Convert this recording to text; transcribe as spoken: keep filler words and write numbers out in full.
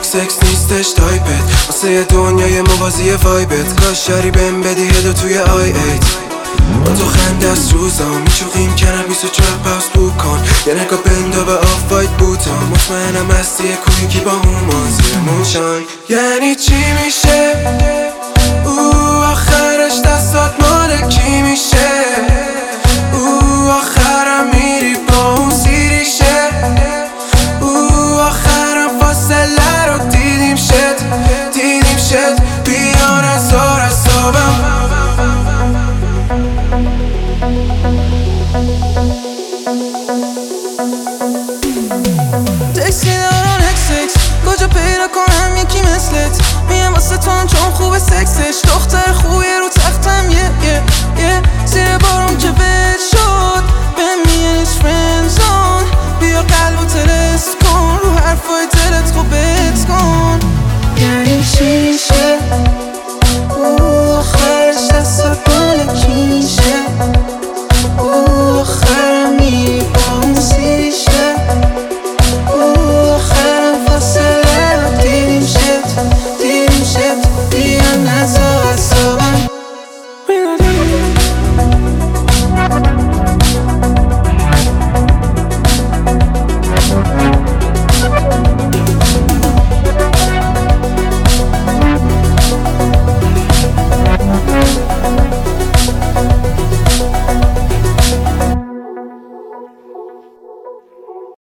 سکس نیستش تایپت، واسه دنیای موازی وایبت. کاش شری بهم بدی هدو توی آی ایت. با تو خنده از روزام میچوقیم کنار بیست و چهار پاس بو کن. یه نگاه بندا به آف وایت بوتام، مطمئنم هستی یه کویکی با هومان زیر موشان. یعنی چی میشه او آخرش دستات مال کی میشه؟ او آخرم میری با اون سیریشه. او آخرم فاصله رو دیدیم شد دیدیم شد بیان از آر از